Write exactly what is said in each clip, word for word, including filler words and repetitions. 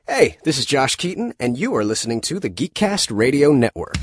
Hey, this is Josh Keaton, and you are listening to the Geekcast Radio Network.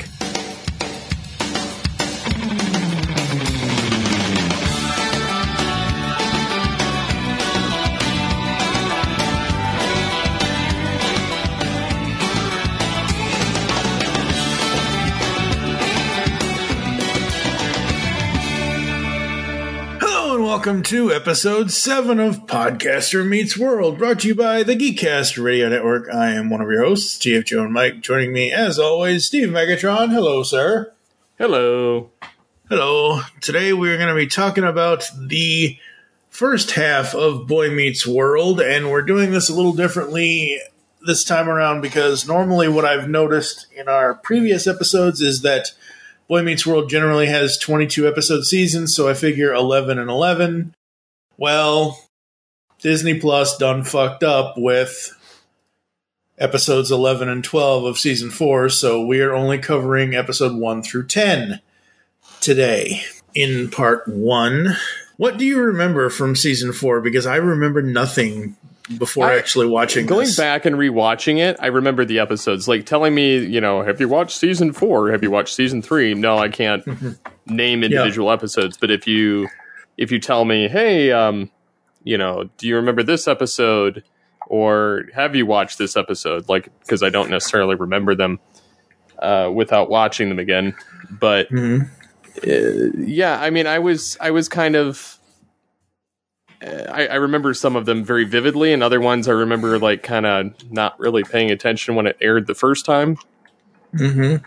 Welcome to episode seven of Podcaster Meets World, brought to you by the Geekcast Radio Network. I am one of your hosts, G F Joe and Mike. Joining me, as always, Steve Megatron. Hello, sir. Hello. Hello. Today we're going to be talking about the first half of Boy Meets World, and we're doing this a little differently this time around because normally what I've noticed in our previous episodes is that Boy Meets World generally has twenty-two episode seasons, so I figure eleven and eleven. Well, Disney Plus done fucked up with episodes eleven and twelve of season four, so we are only covering episode one through ten today. In part one, what do you remember from season four? Because I remember nothing before I, actually watching going this. back and rewatching it, I remember the episodes. Like telling me, you know, have you watched season four? Have you watched season three? No, I can't name individual yeah. episodes. But if you if you tell me, hey, um, you know, do you remember this episode? Or have you watched this episode? Like, because I don't necessarily remember them uh, without watching them again. But mm-hmm. uh, yeah, I mean, I was I was kind of. I, I remember some of them very vividly, and other ones I remember like kind of not really paying attention when it aired the first time. Mm-hmm.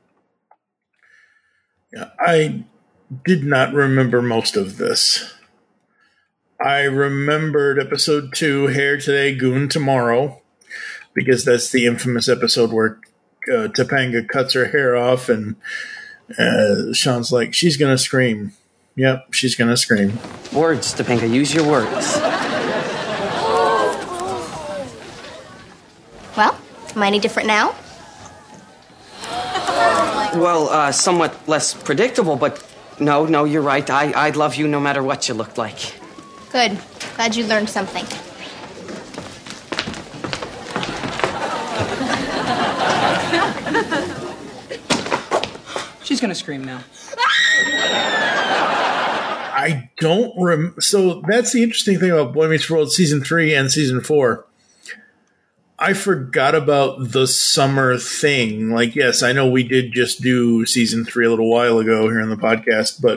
Yeah, I did not remember most of this. I remembered episode two, Hair Today, Goon Tomorrow, because that's the infamous episode where uh, Topanga cuts her hair off, and uh, Sean's like, she's gonna scream. Yep, she's gonna scream. Words, Topanga. Use your words. Well, am I any different now? Well, uh, somewhat less predictable, but no, no, you're right. I, I'd love you no matter what you looked like. Good. Glad you learned something. She's gonna scream now. I don't rem. So that's the interesting thing about Boy Meets World season three and season four. I forgot about the summer thing. Like, yes, I know we did just do season three a little while ago here on the podcast, but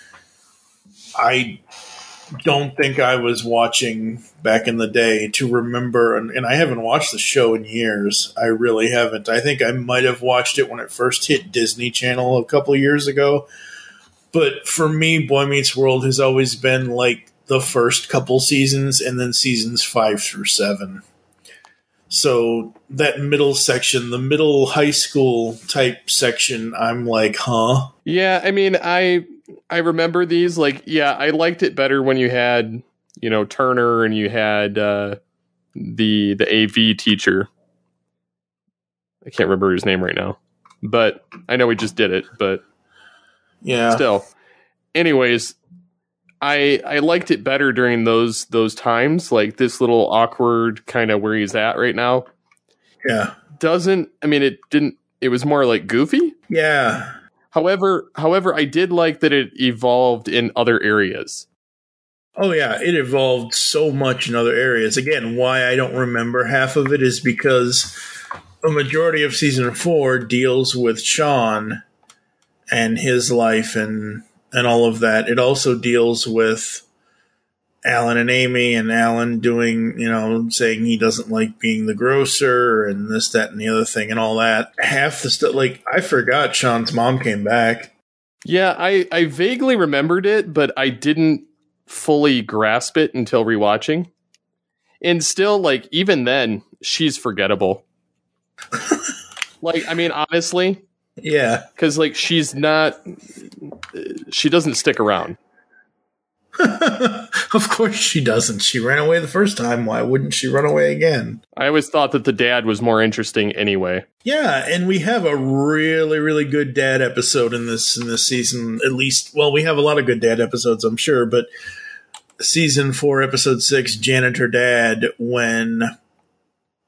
I don't think I was watching back in the day to remember. And, and I haven't watched the show in years. I really haven't. I think I might have watched it when it first hit Disney Channel a couple of years ago. But for me, Boy Meets World has always been like the first couple seasons and then seasons five through seven. So that middle section, the middle high school type section, I'm like, huh? Yeah, I mean, I I remember these. Like, yeah, I liked it better when you had, you know, Turner and you had uh, the the A V teacher. I can't remember his name right now, but I know we just did it, but. Yeah. Still. Anyways, I I liked it better during those those times, like this little awkward kind of where he's at right now. Yeah. Doesn't I mean it didn't it was more like goofy? Yeah. However, however I did like that it evolved in other areas. Oh yeah, it evolved so much in other areas. Again, why I don't remember half of it is because a majority of season four deals with Sean and his life and and all of that. It also deals with Alan and Amy, and Alan doing, you know, saying he doesn't like being the grocer and this, that, and the other thing and all that. Half the stuff, like, I forgot Sean's mom came back. Yeah, I, I vaguely remembered it, but I didn't fully grasp it until rewatching. And still, like, even then, she's forgettable. Like, I mean, honestly... Yeah. Because, like, she's not... She doesn't stick around. Of course she doesn't. She ran away the first time. Why wouldn't she run away again? I always thought that the dad was more interesting anyway. Yeah, and we have a really, really good dad episode in this in this season. At least, well, we have a lot of good dad episodes, I'm sure, but season four, episode six, Janitor Dad, when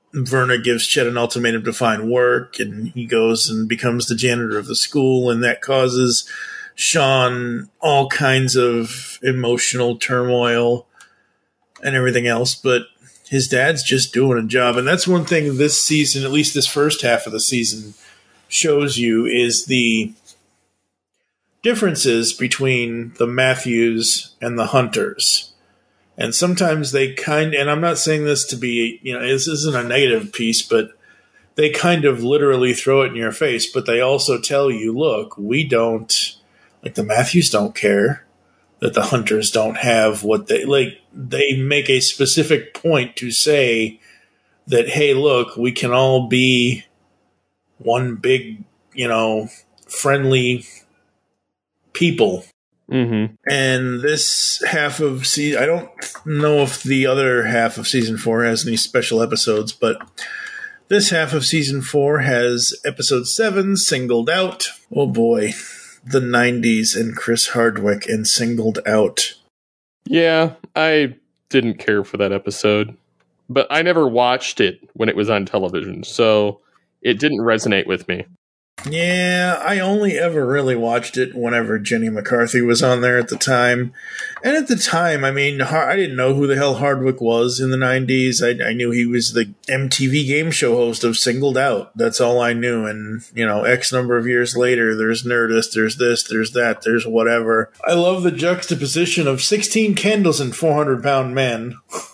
Verna gives Chet an ultimatum to find work, and he goes and becomes the janitor of the school, and that causes Sean all kinds of emotional turmoil and everything else, but his dad's just doing a job. And that's one thing this season, at least this first half of the season, shows you, is the differences between the Matthews and the Hunters. And sometimes they kind and I'm not saying this to be, you know, this isn't a negative piece, but they kind of literally throw it in your face. But they also tell you, look, we don't, like the Matthews don't care that the Hunters don't have what they, like, they make a specific point to say that, hey, look, we can all be one big, you know, friendly people. Mm-hmm. And this half of season, I don't know if the other half of season four has any special episodes, but this half of season four has episode seven, Singled Out. Oh boy, the nineties and Chris Hardwick and Singled Out. Yeah, I didn't care for that episode, but I never watched it when it was on television, so it didn't resonate with me. Yeah, I only ever really watched it whenever Jenny McCarthy was on there at the time. And at the time, I mean, I didn't know who the hell Hardwick was in the nineties. I, I knew he was the M T V game show host of Singled Out. That's all I knew. And, you know, X number of years later, there's Nerdist, there's this, there's that, there's whatever. I love the juxtaposition of sixteen candles and four hundred pound men.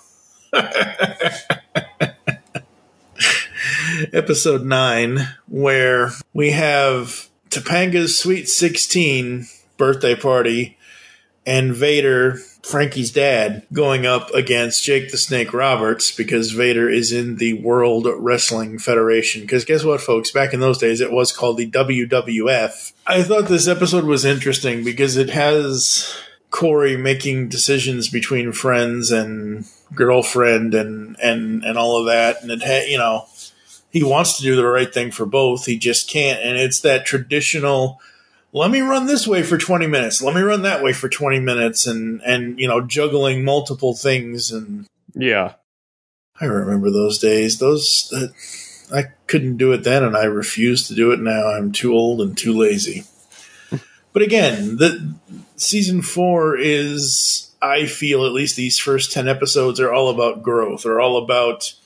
Episode nine, where we have Topanga's Sweet sixteen birthday party and Vader, Frankie's dad, going up against Jake the Snake Roberts because Vader is in the World Wrestling Federation. Because guess what, folks? Back in those days, it was called the W W F. I thought this episode was interesting because it has Corey making decisions between friends and girlfriend and, and, and all of that. And it had, you know, he wants to do the right thing for both. He just can't. And it's that traditional, let me run this way for twenty minutes. Let me run that way for twenty minutes. And, and you know, juggling multiple things. And yeah, I remember those days. Those uh, I couldn't do it then, and I refuse to do it now. I'm too old and too lazy. But again, the season four is, I feel, at least these first ten episodes are all about growth. Are all about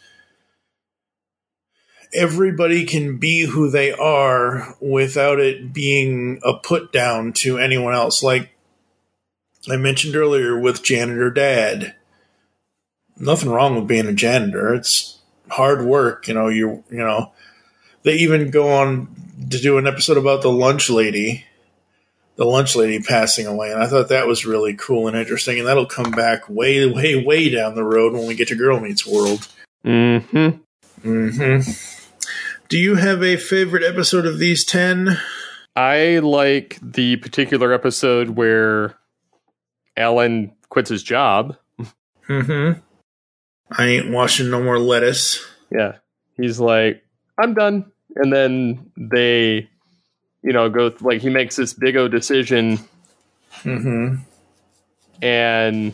everybody can be who they are without it being a put down to anyone else. Like I mentioned earlier with Janitor Dad. Nothing wrong with being a janitor. It's hard work. You know, you you know, they even go on to do an episode about the lunch lady, the lunch lady passing away. And I thought that was really cool and interesting. And that'll come back way, way, way down the road when we get to Girl Meets World. Mm-hmm. Mm-hmm. Do you have a favorite episode of these ten? I like the particular episode where Alan quits his job. Mm-hmm. I ain't washing no more lettuce. Yeah. He's like, I'm done. And then they, you know, go, like, he makes this big O decision. Mm-hmm. And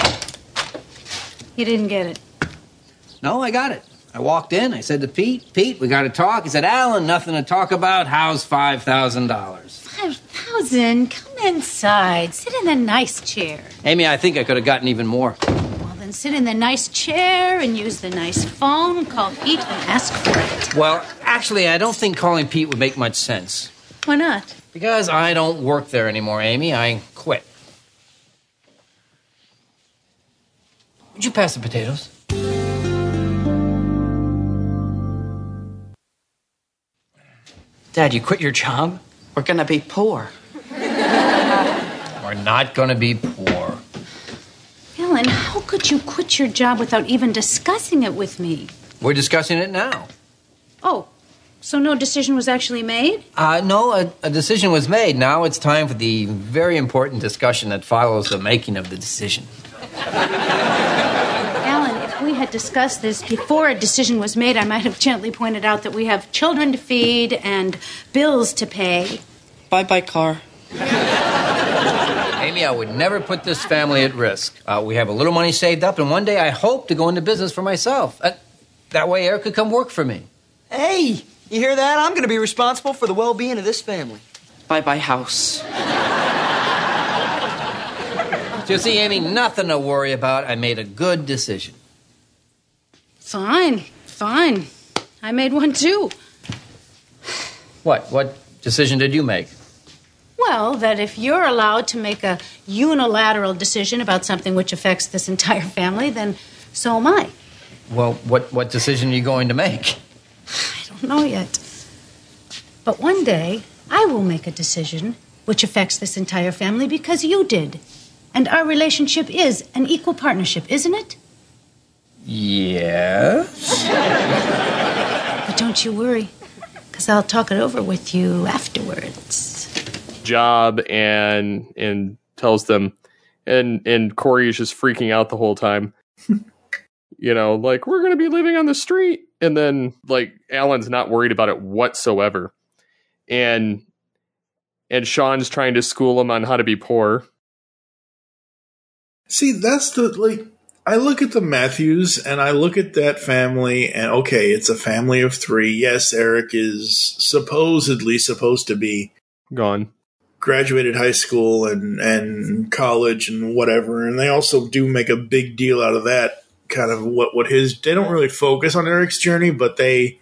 you didn't get it. No, I got it. I walked in, I said to Pete, Pete, we got to talk. He said, Alan, nothing to talk about. How's five thousand dollars? five thousand dollars? Come inside. Sit in the nice chair. Amy, I think I could have gotten even more. Well, then sit in the nice chair and use the nice phone, call Pete and ask for it. Well, actually, I don't think calling Pete would make much sense. Why not? Because I don't work there anymore, Amy. I quit. Would you pass the potatoes? Dad, you quit your job? We're gonna be poor. We're not gonna be poor. Alan, how could you quit your job without even discussing it with me? We're discussing it now. Oh, so no decision was actually made? Uh, no, a, a decision was made. Now it's time for the very important discussion that follows the making of the decision. Alan, if we had discussed this before a decision was made, I might have gently pointed out that we have children to feed and bills to pay. Bye-bye, car. Amy, I would never put this family at risk. Uh, we have a little money saved up, and one day I hope to go into business for myself. Uh, That way Eric could come work for me. Hey, you hear that? I'm going to be responsible for the well-being of this family. Bye-bye house. You see, Amy, nothing to worry about. I made a good decision. Fine, fine. I made one too. What? What decision did you make? Well, that if you're allowed to make a unilateral decision about something which affects this entire family, then so am I. Well, what, what decision are you going to make? I don't know yet. But one day, I will make a decision which affects this entire family because you did. And our relationship is an equal partnership, isn't it? Yes. But don't you worry, because I'll talk it over with you afterwards. Job and and tells them, and and Corey is just freaking out the whole time. You know, like, we're going to be living on the street. And then, like, Alan's not worried about it whatsoever. And and Sean's trying to school him on how to be poor. See, that's the, like, I look at the Matthews and I look at that family and, okay, it's a family of three. Yes, Eric is supposedly supposed to be gone, graduated high school and, and college and whatever. And they also do make a big deal out of that, kind of what, what his, they don't really focus on Eric's journey, but they,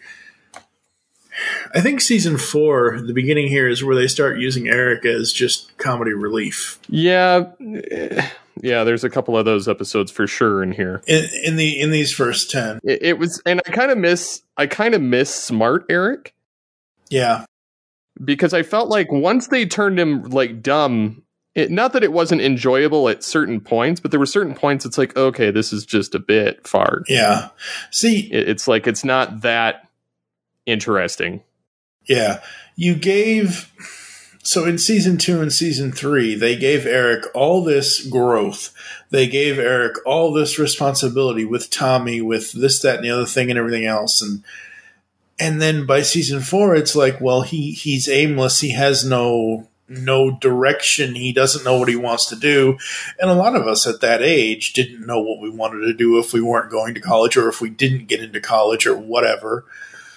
I think season four, the beginning here is where they start using Eric as just comedy relief. Yeah. Yeah, there's a couple of those episodes for sure in here. In, in the in these first ten, it, it was, and I kind of miss, I kind of miss Smart Eric. Yeah, because I felt like once they turned him like dumb, it, not that it wasn't enjoyable at certain points, but there were certain points it's like, okay, this is just a bit far. Yeah, see, it, it's like it's not that interesting. Yeah, you gave. So in season two and season three, they gave Eric all this growth. They gave Eric all this responsibility with Tommy, with this, that, and the other thing and everything else. And and then by season four, it's like, well, he, he's aimless. He has no no direction. He doesn't know what he wants to do. And a lot of us at that age didn't know what we wanted to do if we weren't going to college or if we didn't get into college or whatever.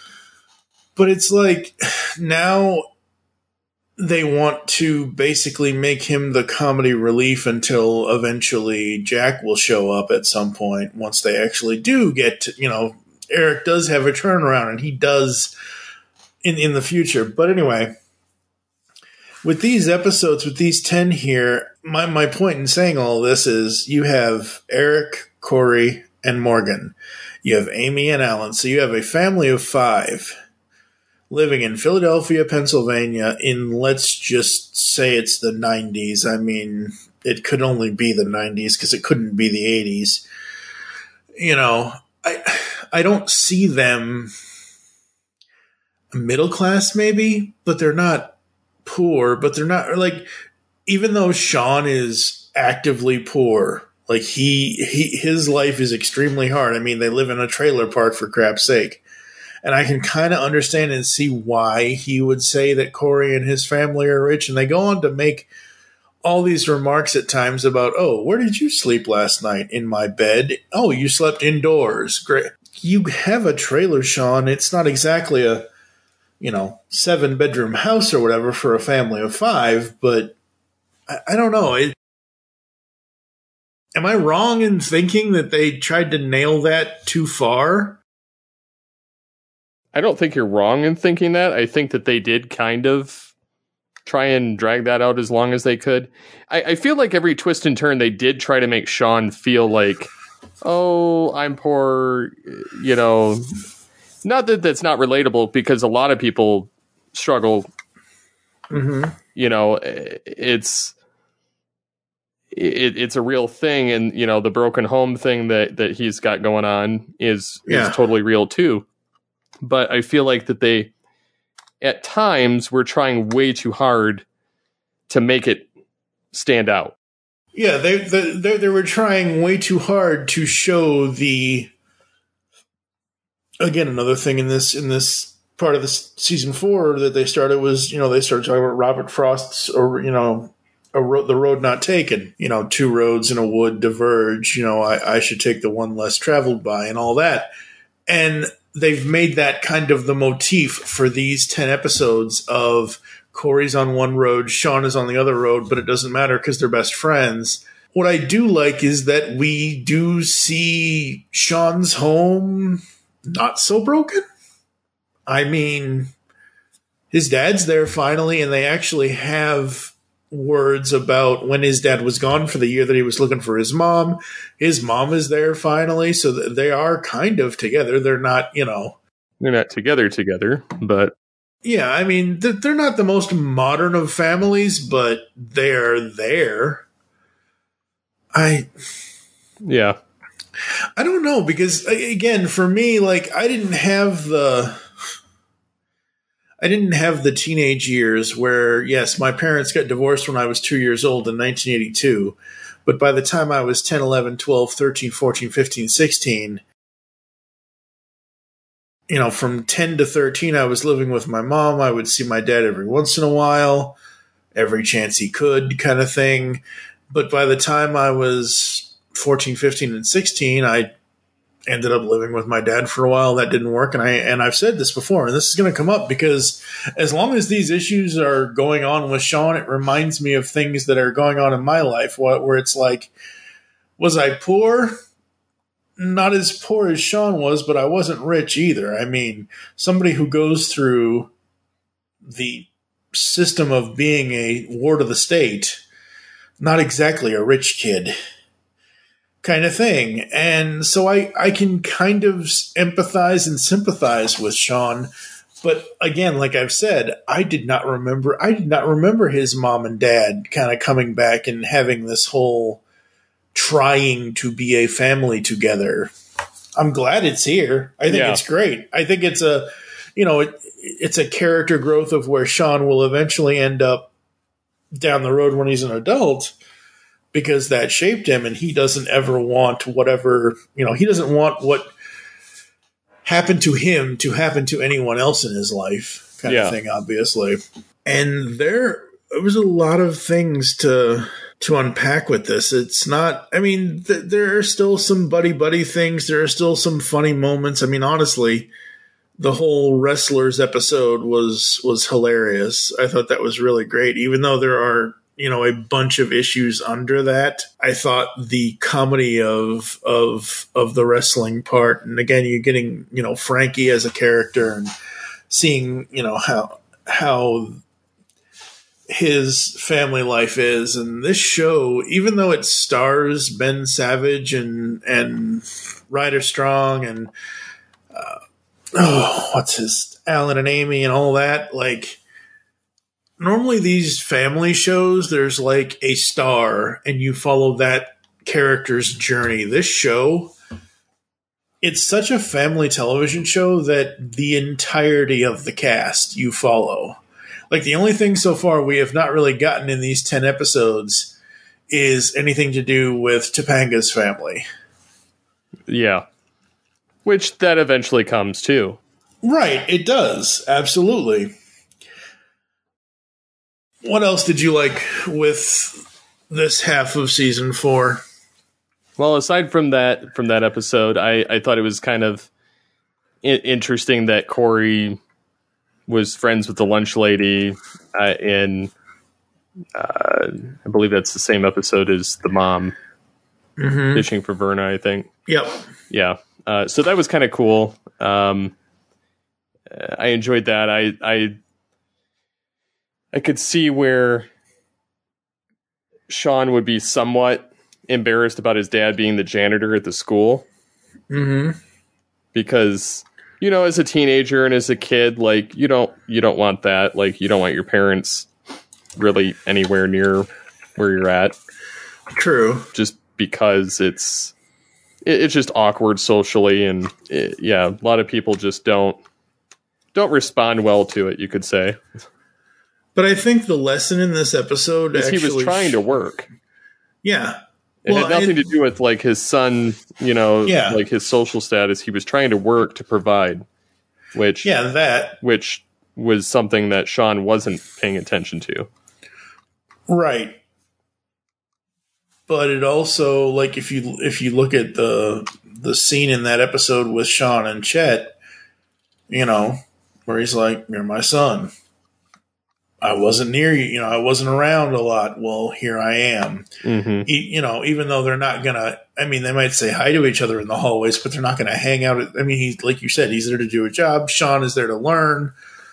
But it's like now they want to basically make him the comedy relief until eventually Jack will show up at some point once they actually do get to, you know, Eric does have a turnaround and he does in, in the future. But anyway, with these episodes, with these ten here, my, my point in saying all this is you have Eric, Corey, and Morgan. You have Amy and Alan. So you have a family of five living in Philadelphia, Pennsylvania, in, let's just say it's the nineties. I mean, it could only be the nineties because it couldn't be the eighties. You know, I I don't see them middle class maybe, but they're not poor, but they're not, like, even though Sean is actively poor, like he, he his life is extremely hard. I mean, they live in a trailer park for crap's sake. And I can kind of understand and see why he would say that Corey and his family are rich. And they go on to make all these remarks at times about, oh, where did you sleep last night? In my bed. Oh, you slept indoors. Great. You have a trailer, Sean. It's not exactly a, you know, seven bedroom house or whatever for a family of five, but I, I don't know. It, am I wrong in thinking that they tried to nail that too far? I don't think you're wrong in thinking that. I think that they did kind of try and drag that out as long as they could. I, I feel like every twist and turn, they did try to make Sean feel like, oh, I'm poor, you know. Not that that's not relatable, because a lot of people struggle. Mm-hmm. You know, it's it, it's a real thing. And, you know, the broken home thing that, that he's got going on is, yeah. is totally real, too. But I feel like that they, at times, were trying way too hard to make it stand out. Yeah, they they they, they were trying way too hard to show the. Again, another thing in this in this part of this season four that they started was, you know, they started talking about Robert Frost's, or you know, a ro- the road not taken. You know, two roads in a wood diverge. You know, I, I should take the one less traveled by, and all that. And they've made that kind of the motif for these ten episodes of Corey's on one road, Sean is on the other road, but it doesn't matter because they're best friends. What I do like is that we do see Sean's home not so broken. I mean, his dad's there finally, and they actually have words about when his dad was gone for the year that he was looking for his mom. His mom is there finally, so they are kind of together. They're not, you know... They're not together together, but... Yeah, I mean, they're not the most modern of families, but they're there. I... Yeah. I don't know, because, again, for me, like, I didn't have the... I didn't have the teenage years where, yes, my parents got divorced when I was two years old in nineteen eighty-two. But by the time I was ten, eleven, twelve, thirteen, fourteen, fifteen, sixteen, you know, from ten to thirteen, I was living with my mom. I would see my dad every once in a while, every chance he could kind of thing. But by the time I was fourteen, fifteen, and sixteen, I ended up living with my dad for a while. That didn't work. And I, and I've said this before, and this is going to come up because as long as these issues are going on with Sean, it reminds me of things that are going on in my life where it's like, was I poor? Not as poor as Sean was, but I wasn't rich either. I mean, somebody who goes through the system of being a ward of the state, not exactly a rich kid kind of thing. And so I, I can kind of empathize and sympathize with Sean. But again, like I've said, I did not remember, I did not remember his mom and dad kind of coming back and having this whole trying to be a family together. I'm glad it's here. I think Yeah. it's great. I think it's a, you know, it, it's a character growth of where Sean will eventually end up down the road when he's an adult, because that shaped him, and he doesn't ever want whatever, you know, he doesn't want what happened to him to happen to anyone else in his life kind Yeah. of thing, obviously. And there, there was a lot of things to to unpack with this. It's not, I mean, th- there are still some buddy-buddy things. There are still some funny moments. I mean, honestly, the whole Wrestlers episode was was hilarious. I thought that was really great, even though there are, you know, a bunch of issues under that. I thought the comedy of of of the wrestling part, and again, you're getting, you know, Frankie as a character and seeing, you know, how how his family life is. And this show, even though it stars Ben Savage and and Ryder Strong and uh, oh, what's his Alan and Amy and all that, like, normally these family shows, there's like a star and you follow that character's journey. This show, it's such a family television show that the entirety of the cast you follow. Like, the only thing so far we have not really gotten in these ten episodes is anything to do with Topanga's family. Yeah. Which that eventually comes too. Right, it does. Absolutely. What else did you like with this half of season four? Well, aside from that, from that episode, I, I thought it was kind of I- interesting that Corey was friends with the lunch lady uh, in, uh, I believe that's the same episode as the mom Mm-hmm. fishing for Verna, I think. Yep. Yeah. Uh, so that was kind of cool. Um, I enjoyed that. I, I, I could see where Sean would be somewhat embarrassed about his dad being the janitor at the school. Mm-hmm. Because, you know, as a teenager and as a kid, like, you don't, you don't want that. Like, you don't want your parents really anywhere near where you're at. True. Just because it's, it, it's just awkward socially. And it, yeah, a lot of people just don't, don't respond well to it, you could say. But I think the lesson in this episode Because actually... he was trying to work. Yeah. It Well, had nothing it- to do with, like, his son, you know, Yeah. like his social status. He was trying to work to provide, which, Yeah, that. which was something that Sean wasn't paying attention to. Right. But it also, like, if you if you look at the the scene in that episode with Sean and Chet, you know, where he's like, "You're my son. I wasn't near you. You know, I wasn't around a lot. Well, here I am." Mm-hmm. E- you know, even though they're not gonna, I mean, they might say hi to each other in the hallways, but they're not gonna hang out. At, I mean, he's like you said, he's there to do a job. Sean is there to learn.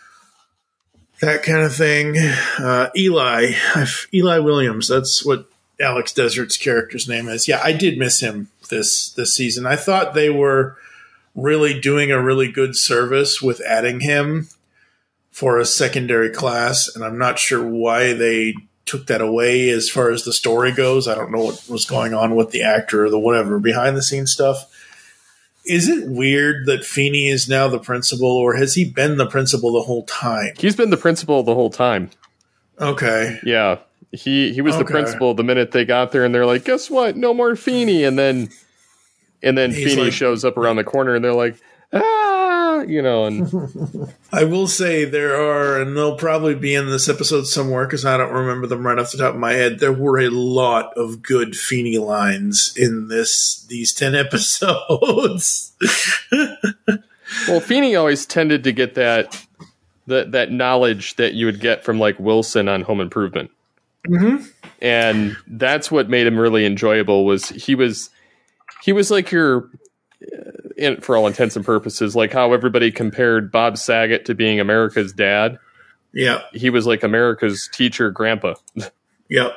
That kind of thing. Uh, Eli, I've, Eli Williams. That's what Alex Desert's character's name is. Yeah, I did miss him this this season. I thought they were really doing a really good service with adding him for a secondary class, and I'm not sure why they took that away as far as the story goes. I don't know what was going on with the actor or the whatever behind the scenes stuff. Is it weird that Feeney is now the principal, or has he been the principal the whole time? He's been the principal the whole time. Okay. Yeah. He he was okay. the principal the minute they got there, and they're like, guess what? No more Feeney. And then and then He's Feeney like, shows up around the corner, and they're like, ah, you know. And I will say there are, and they'll probably be in this episode somewhere because I don't remember them right off the top of my head. There were a lot of good Feeney lines in this these ten episodes. Well, Feeney always tended to get that that that knowledge that you would get from like Wilson on Home Improvement. Mm-hmm. And that's what made him really enjoyable. Was he was he was like your, in, for all intents and purposes, like how everybody compared Bob Saget to being America's dad. Yeah, he was like America's teacher, grandpa. Yep.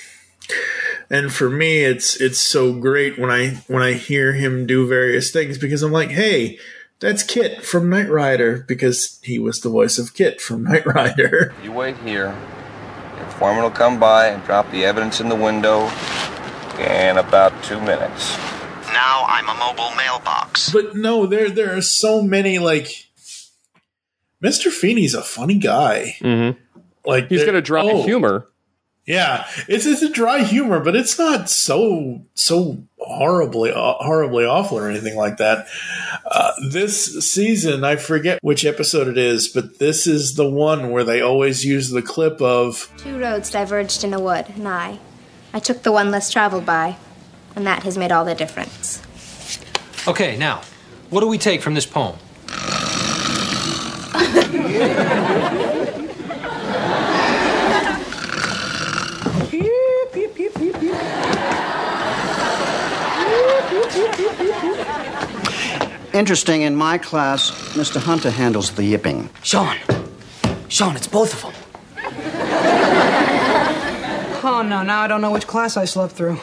And for me, it's it's so great when I when I hear him do various things, because I'm like, hey, that's Kit from Knight Rider, because he was the voice of Kit from Knight Rider. You wait here. The foreman will come by and drop the evidence in the window in about two minutes. Now I'm a mobile mailbox. But no, there there are so many, like, Mister Feeney's a funny guy. Mm-hmm. Like he's got a dry oh, humor. Yeah, it's it's a dry humor, but it's not so so horribly uh, horribly awful or anything like that. Uh, this season, I forget which episode it is, but this is the one where they always use the clip of two roads diverged in a wood, and I, I took the one less traveled by, and that has made all the difference. Okay, now, what do we take from this poem? Interesting, in my class, Mister Hunter handles the yipping. Sean. Sean, it's both of them. Oh, no, now I don't know which class I slept through.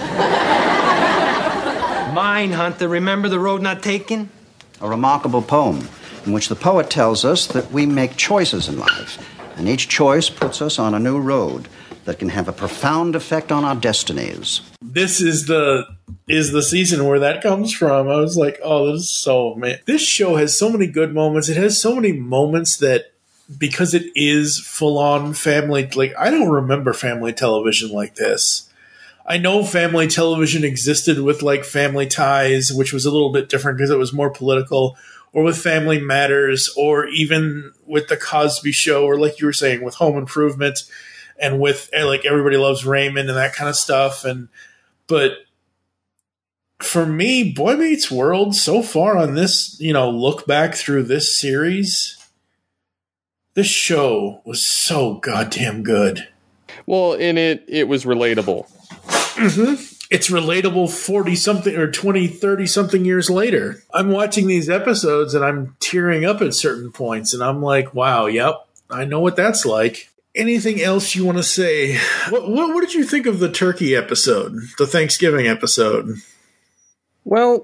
Mine, Hunter. Remember The Road Not Taken? A remarkable poem in which the poet tells us that we make choices in life, and each choice puts us on a new road that can have a profound effect on our destinies. This is the is the season where that comes from. I was like, oh, this is so, man. This show has so many good moments. It has so many moments that, because it is full-on family, like, I don't remember family television like this. I know family television existed with, like, Family Ties, which was a little bit different because it was more political, or with Family Matters, or even with The Cosby Show, or like you were saying, with Home Improvement, and with, like, Everybody Loves Raymond and that kind of stuff. And but for me, Boy Meets World, so far on this, you know, look back through this series, this show was so goddamn good. Well, and it, it was relatable. Mm-hmm. It's relatable forty-something or twenty, thirty-something years later. I'm watching these episodes and I'm tearing up at certain points, and I'm like, wow, yep, I know what that's like. Anything else you want to say? What, what, what did you think of the turkey episode, the Thanksgiving episode? Well,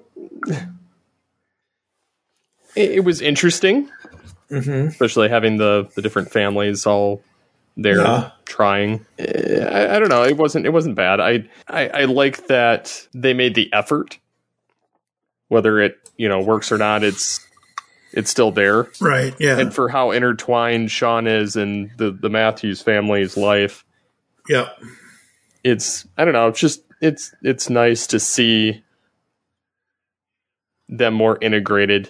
it, it was interesting, mm-hmm. especially having the, the different families all there yeah. trying. I, I don't know. It wasn't it wasn't bad. I, I I like that they made the effort. Whether it you know works or not, it's it's still there. Right. Yeah. And for how intertwined Sean is in the the Matthews family's life. Yeah. It's I don't know. It's just it's it's nice to see them more integrated.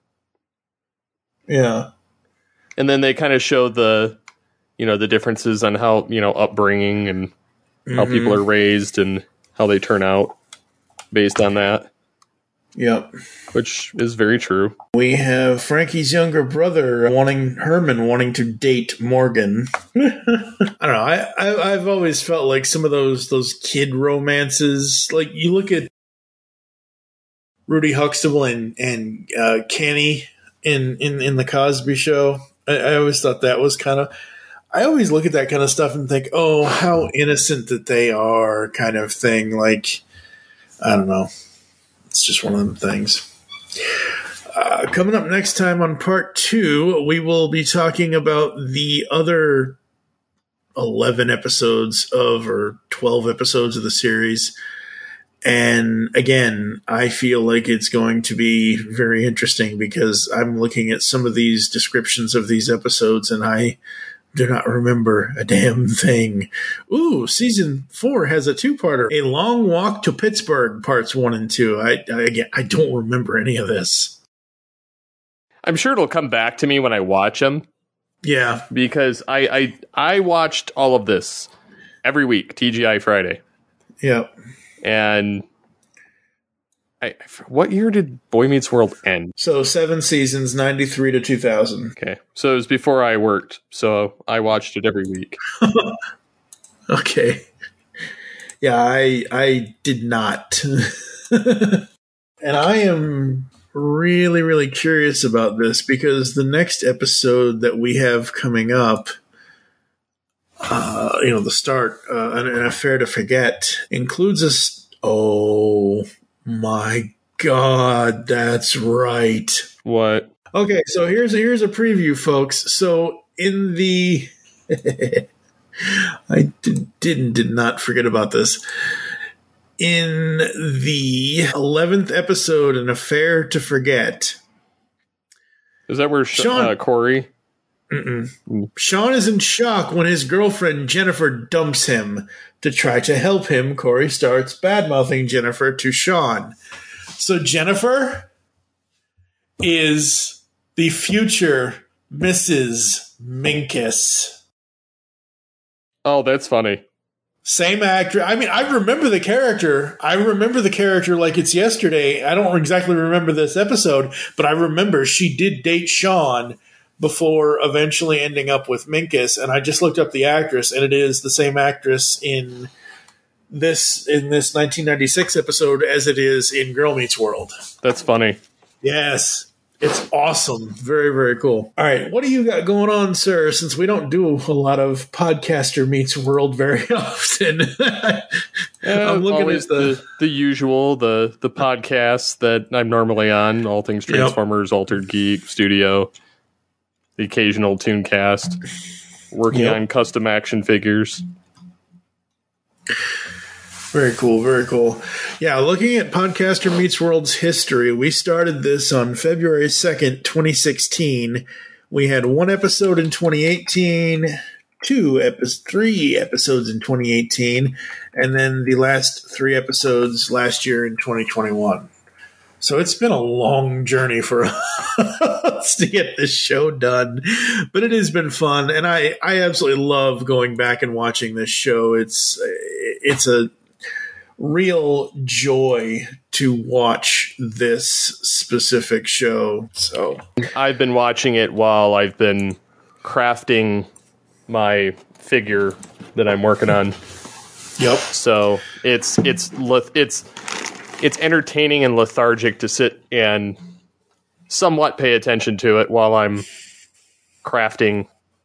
Yeah. And then they kind of show the, you know, the differences on how, you know, upbringing and mm-hmm. how people are raised and how they turn out based on that. Yep. Which is very true. We have Frankie's younger brother wanting Herman wanting to date Morgan. I don't know. I, I I've always felt like some of those those kid romances. Like you look at Rudy Huxtable and and uh, Kenny in, in in the Cosby Show. I, I always thought that was kind of. I always look at that kind of stuff and think, oh, how innocent that they are, kind of thing. Like, I don't know. It's just one of them things. Uh, coming up next time on part two, we will be talking about the other eleven episodes of, or twelve episodes of the series. And again, I feel like it's going to be very interesting because I'm looking at some of these descriptions of these episodes and I do not remember a damn thing. Ooh, season four has a two-parter. A Long Walk to Pittsburgh, parts one and two. I, I again, I don't remember any of this. I'm sure it'll come back to me when I watch them. Yeah. Because I, I, I watched all of this every week, T G I Friday. Yep. And I, what year did Boy Meets World end? So seven seasons, ninety-three to two thousand. Okay. So it was before I worked. So I watched it every week. Okay. Yeah, I I did not. And I am really, really curious about this because the next episode that we have coming up, uh, you know, the start, uh, an, an Affair to Forget, includes us. Oh my God, that's right. What? Okay, so here's here's a preview, folks. So in the, I did, didn't did not forget about this. In the eleventh episode, An Affair to Forget. Is that where Sean, uh, Corey? Mm-mm. Sean is in shock when his girlfriend Jennifer dumps him. To try to help him, Corey starts bad-mouthing Jennifer to Sean. So Jennifer is the future Missus Minkus. Oh, that's funny. Same actor. I mean, I remember the character. I remember the character like it's yesterday. I don't exactly remember this episode, but I remember she did date Sean before eventually ending up with Minkus, and I just looked up the actress, and it is the same actress in this in this nineteen ninety-six episode as it is in Girl Meets World. That's funny. Yes. It's awesome. Very, very cool. All right. What do you got going on, sir? Since we don't do a lot of Podcaster Meets World very often. Yeah, I'm looking at the, the the usual, the the podcasts that I'm normally on, All Things Transformers, yep. Altered Geek, Studio, the occasional Tooncast, working yep. on custom action figures. Very cool, very cool. Yeah, looking at Podcaster Meets World's history, we started this on February second, twenty sixteen. We had one episode in twenty eighteen, two epi- three episodes in twenty eighteen, and then the last three episodes last year in twenty twenty-one. So it's been a long journey for us to get this show done, but it has been fun, and I, I absolutely love going back and watching this show. It's it's a real joy to watch this specific show. So I've been watching it while I've been crafting my figure that I'm working on. Yep. So it's it's it's it's entertaining and lethargic to sit and somewhat pay attention to it while I'm crafting.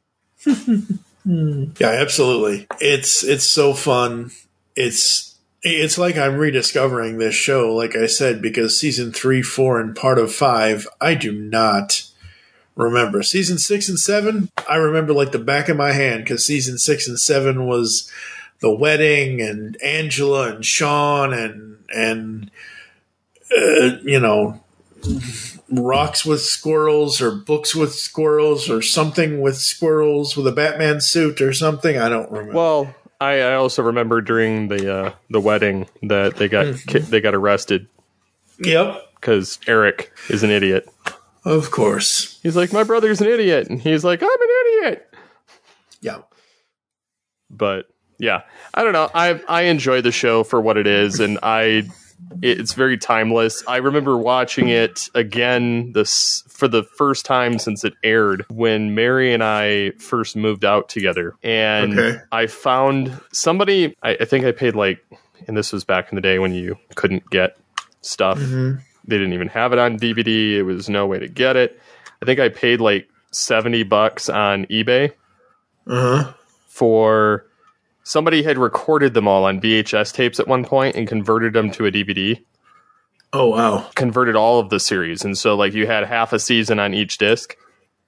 Yeah, absolutely. It's it's so fun. It's It's like I'm rediscovering this show, like I said, because season three, four, and part of five, I do not remember. Season six and seven, I remember like the back of my hand, because season six and seven was the wedding and Angela and Sean and, and uh, you know, rocks with squirrels or books with squirrels or something with squirrels with a Batman suit or something. I don't remember. Well, I, I also remember during the uh, the wedding that they got mm-hmm. ki- they got arrested. Yep, because Eric is an idiot. Of course, he's like, my brother's an idiot, and he's like, I'm an idiot. Yeah, but yeah, I don't know. I I enjoy the show for what it is, and I It's very timeless. I remember watching it again this for the first time since it aired when Mary and I first moved out together. And okay. I found somebody, I, I think I paid like, and this was back in the day when you couldn't get stuff. Mm-hmm. They didn't even have it on D V D. It was no way to get it. I think I paid like seventy bucks on eBay uh-huh. for... Somebody had recorded them all on V H S tapes at one point and converted them to a D V D. Oh, wow. Converted all of the series. And so, like, you had half a season on each disc.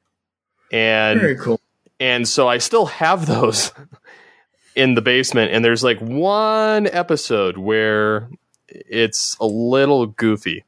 And, very cool. And so I still have those in the basement. And there's, like, one episode where it's a little goofy.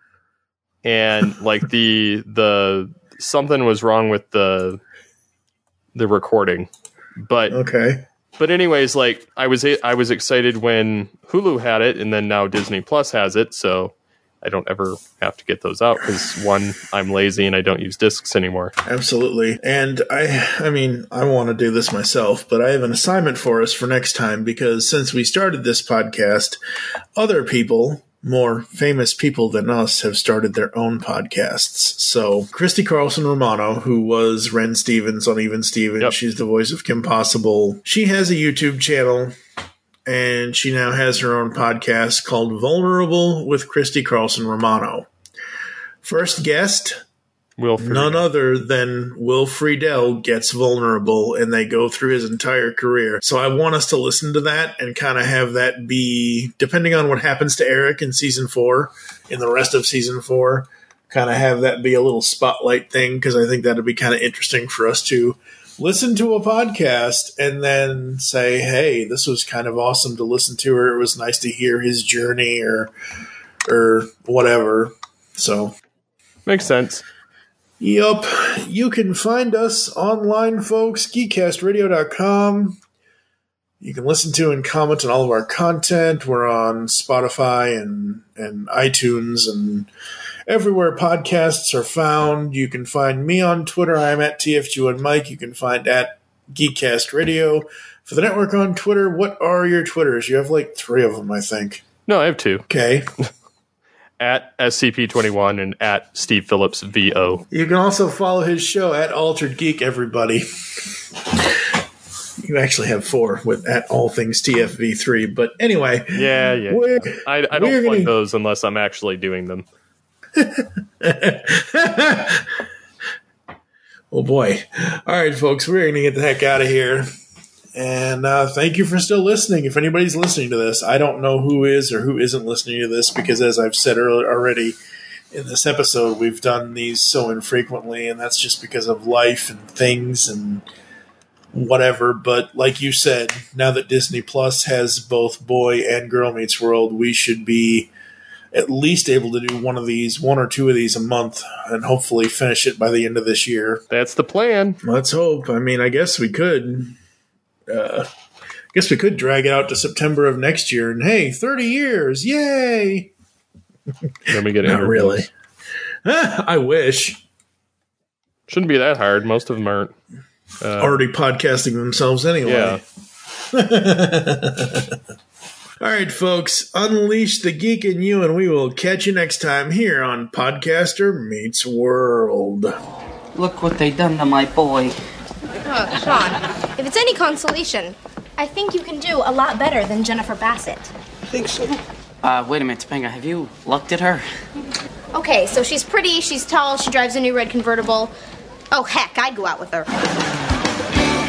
And, like, the, the, something was wrong with the, the recording. But... Okay. But anyways, like I was I was excited when Hulu had it, and then now Disney Plus has it, so I don't ever have to get those out because one, I'm lazy and I don't use discs anymore. Absolutely. And I I mean, I want to do this myself, but I have an assignment for us for next time because since we started this podcast, other people, more famous people than us, have started their own podcasts. So Christy Carlson Romano, who was Ren Stevens on Even Stevens, yep. She's the voice of Kim Possible. She has a YouTube channel, and she now has her own podcast called Vulnerable with Christy Carlson Romano. First guest, Will none other than Will Friedle gets vulnerable, and they go through his entire career. So I want us to listen to that and kind of have that be, depending on what happens to Eric in season four, in the rest of season four, kind of have that be a little spotlight thing, because I think that would be kind of interesting for us to listen to a podcast and then say, hey, this was kind of awesome to listen to, or it was nice to hear his journey, or or whatever. So makes sense. Yup. You can find us online, folks, geek cast radio dot com. You can listen to and comment on all of our content. We're on Spotify and, and iTunes and everywhere podcasts are found. You can find me on Twitter. I'm at T F G one Mike. You can find at Geekcast Radio. For the network on Twitter, what are your Twitters? You have like three of them, I think. No, I have two. Okay. At S C P twenty-one and at Steve Phillips V O. You can also follow his show at Altered Geek, everybody. You actually have four with at All Things T F V three, but anyway. Yeah, yeah. yeah. I, I don't plug gonna... those unless I'm actually doing them. Oh boy. All right, folks, we're going to get the heck out of here. And uh, thank you for still listening. If anybody's listening to this, I don't know who is or who isn't listening to this, because as I've said earlier already in this episode, we've done these so infrequently, and that's just because of life and things and whatever. But like you said, now that Disney Plus has both Boy and Girl Meets World, we should be at least able to do one of these, one or two of these a month, and hopefully finish it by the end of this year. That's the plan. Let's hope. I mean, I guess we could. Uh, I guess we could drag it out to September of next year, and hey, thirty years, yay! Then we get not really. I wish. Shouldn't be that hard. Most of them aren't uh, already podcasting themselves anyway. Yeah. All right, folks, unleash the geek in you, and we will catch you next time here on Podcaster Meets World. Look what they done to my boy. Oh, Sean, if it's any consolation, I think you can do a lot better than Jennifer Bassett. I think so. Uh, wait a minute, Topanga. Have you looked at her? Okay, so she's pretty, she's tall, she drives a new red convertible. Oh, heck, I'd go out with her.